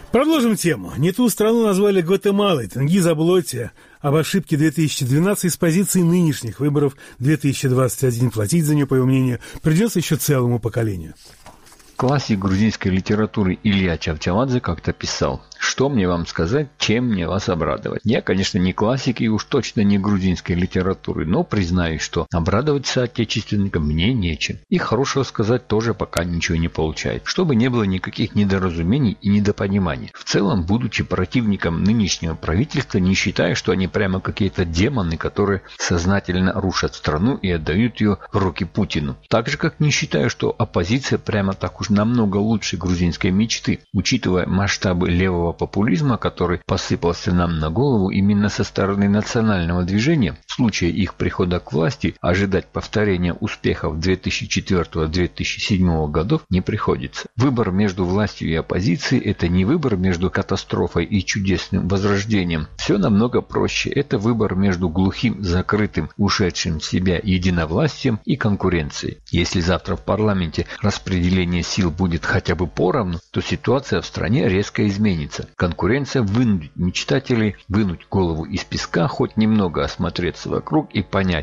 Продолжим тему. Не ту страну назвали Гватемалой. Тенгиз Аблотти об ошибке 2012 с позиции нынешних выборов 2021 платить за нее, по его мнению, придется еще целому поколению. Классик грузинской литературы Илья Чавчавадзе как-то писал: «Что мне вам сказать, чем мне вас обрадовать?» Я, конечно, не классик и уж точно не грузинской литературы, но признаюсь, что обрадовать соотечественникам мне нечем. И хорошего сказать тоже пока ничего не получается. Чтобы не было никаких недоразумений и недопониманий. В целом, будучи противником нынешнего правительства, не считаю, что они прямо какие-то демоны, которые сознательно рушат страну и отдают ее в руки Путину. Так же, как не считаю, что оппозиция прямо так уж намного лучше грузинской мечты, учитывая масштабы левого популизма, который посыпался нам на голову именно со стороны национального движения. В случае их прихода к власти ожидать повторения успехов 2004-2007 годов не приходится. Выбор между властью и оппозицией – это не выбор между катастрофой и чудесным возрождением. Все намного проще. Это выбор между глухим, закрытым, ушедшим в себя единовластием и конкуренцией. Если завтра в парламенте распределение сил будет хотя бы поровну, то ситуация в стране резко изменится. Конкуренция вынудит мечтателей вынуть голову из песка, хоть немного осмотреться вокруг и понять,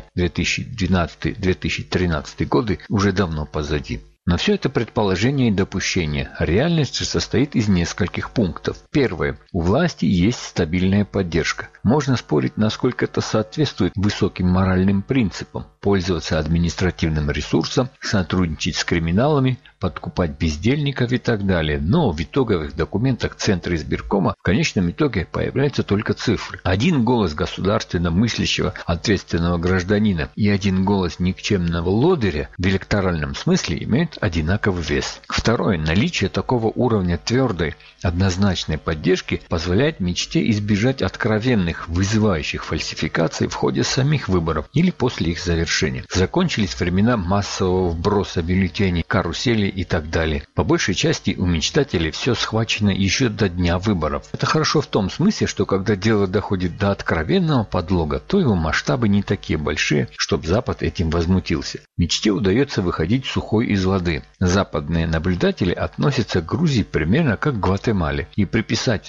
2012-2013 годы уже давно позади. Но все это предположение и допущение. Реальность же состоит из нескольких пунктов. Первое. У власти есть стабильная поддержка. Можно спорить, насколько это соответствует высоким моральным принципам. Пользоваться административным ресурсом, сотрудничать с криминалами, подкупать бездельников и так далее. Но в итоговых документах Центра избиркома в конечном итоге появляются только цифры. Один голос государственно мыслящего, ответственного гражданина и один голос никчемного лодыря в электоральном смысле имеют одинаковый вес. Второе. Наличие такого уровня твердой, однозначной поддержки позволяет мечте избежать откровенных, вызывающих фальсификаций в ходе самих выборов или после их завершения. Закончились времена массового вброса бюллетеней, карусели и так далее. По большей части у мечтателей все схвачено еще до дня выборов. Это хорошо в том смысле, что когда дело доходит до откровенного подлога, то его масштабы не такие большие, чтобы Запад этим возмутился. Мечте удается выходить сухой из воды. Западные наблюдатели относятся к Грузии примерно как к Гватемале, и приписать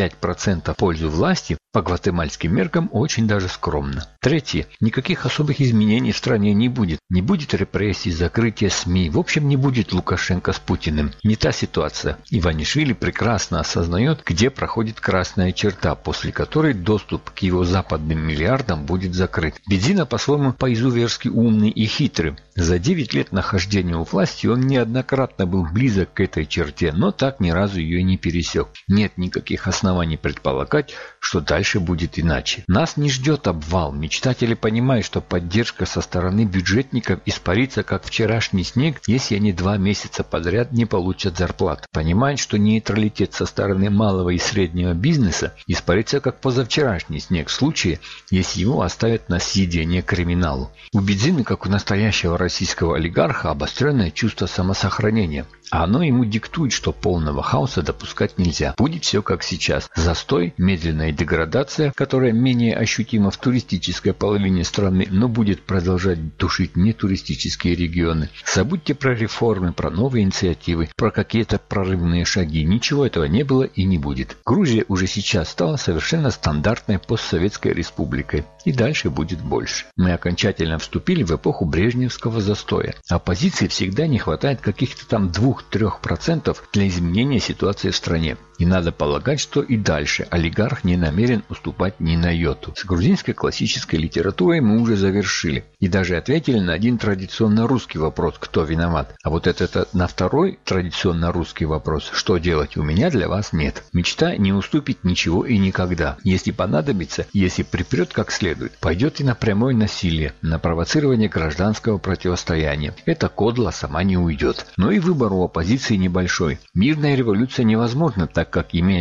3-5% пользу власти по гватемальским меркам очень даже скромно. Третье. Никаких особых изменений в стране не будет. Не будет репрессий, закрытия СМИ. В общем, не будет Лукашенко с Путиным. Не та ситуация. Иванишвили прекрасно осознает, где проходит красная черта, после которой доступ к его западным миллиардам будет закрыт. Бедзина по-своему по-изуверски умный и хитрый. За 9 лет нахождения у власти он неоднократно был близок к этой черте, но так ни разу ее не пересек. Нет никаких оснований предполагать, что дальше будет иначе. Нас не ждет обвал. Мечтатели понимают, что поддержка со стороны бюджетников испарится, как вчерашний снег, если они 2 месяца подряд не получат зарплат. Понимают, что нейтралитет со стороны малого и среднего бизнеса испарится, как позавчерашний снег, в случае, если его оставят на съедение криминалу. У Бедзины, как у настоящего российского олигарха, обостренное чувство самосохранения. А оно ему диктует, что полного хаоса допускать нельзя. Будет все как сейчас. Застой, медленная деградация, которая менее ощутима в туристической половине страны, но будет продолжать душить нетуристические регионы. Забудьте про реформы, про новые инициативы, про какие-то прорывные шаги. Ничего этого не было и не будет. Грузия уже сейчас стала совершенно стандартной постсоветской республикой. И дальше будет больше. Мы окончательно вступили в эпоху брежневского застоя. Оппозиции всегда не хватает каких-то там 2-3% для изменения ситуации в стране. И надо полагать, что и дальше олигарх не намерен уступать ни на йоту. С грузинской классической литературой мы уже завершили. И даже ответили на один традиционно русский вопрос: кто виноват? А вот это на второй традиционно русский вопрос: что делать? У меня для вас нет. Мечта не уступит ничего и никогда. Если понадобится, если припрет как следует, пойдет и на прямое насилие, на провоцирование гражданского противостояния. Эта кодла сама не уйдет. Но и выбор у оппозиции небольшой. Мирная революция невозможна, так как, имея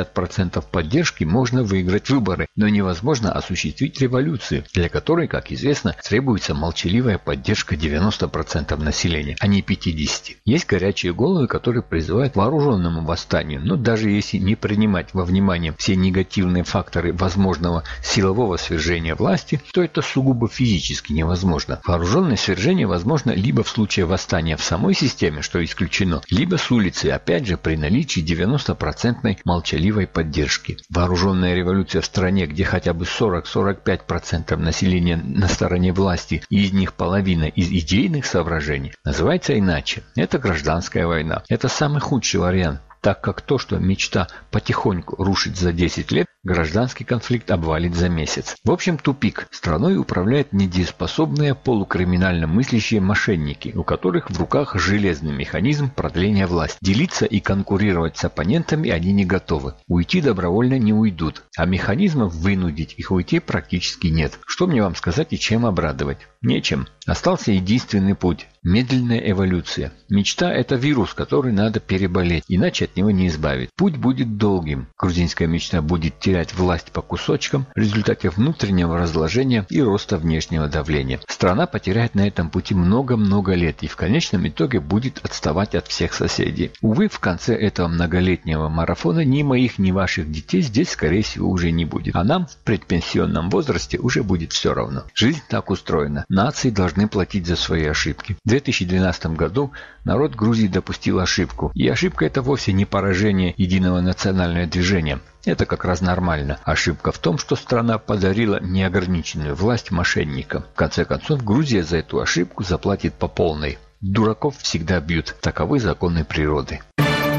50% поддержки, можно выиграть выборы, но невозможно осуществить революцию, для которой, как известно, требуется молчаливая поддержка 90% населения, а не 50%. Есть горячие головы, которые призывают к вооруженному восстанию, но даже если не принимать во внимание все негативные факторы возможного силового свержения власти, то это сугубо физически невозможно. Вооруженное свержение возможно либо в случае восстания в самой системе, что исключено, либо с улицы, опять же при наличии 90% молчаливой поддержки. Вооруженная революция в стране, где хотя бы 40-45% населения на стороне власти и из них половина из идейных соображений, называется иначе. Это гражданская война. Это самый худший вариант, так как то, что мечта потихоньку рушить за 10 лет, гражданский конфликт обвалит за месяц. В общем, тупик. Страной управляют недееспособные полукриминально мыслящие мошенники, у которых в руках железный механизм продления власти. Делиться и конкурировать с оппонентами они не готовы. Уйти добровольно не уйдут, а механизмов вынудить их уйти практически нет. Что мне вам сказать и чем обрадовать? Нечем. Остался единственный путь – медленная эволюция. Мечта – это вирус, который надо переболеть, иначе от него не избавить. Путь будет долгим. Грузинская мечта будет терять власть по кусочкам в результате внутреннего разложения и роста внешнего давления. Страна потеряет на этом пути много-много лет и в конечном итоге будет отставать от всех соседей. Увы, в конце этого многолетнего марафона ни моих, ни ваших детей здесь, скорее всего, уже не будет. А нам в предпенсионном возрасте уже будет все равно. Жизнь так устроена. Нации должны платить за свои ошибки. В 2012 году народ Грузии допустил ошибку. И ошибка это вовсе не поражение единого национального движения. Это как раз нормально. Ошибка в том, что страна подарила неограниченную власть мошенникам. В конце концов, Грузия за эту ошибку заплатит по полной. Дураков всегда бьют. Таковы законы природы.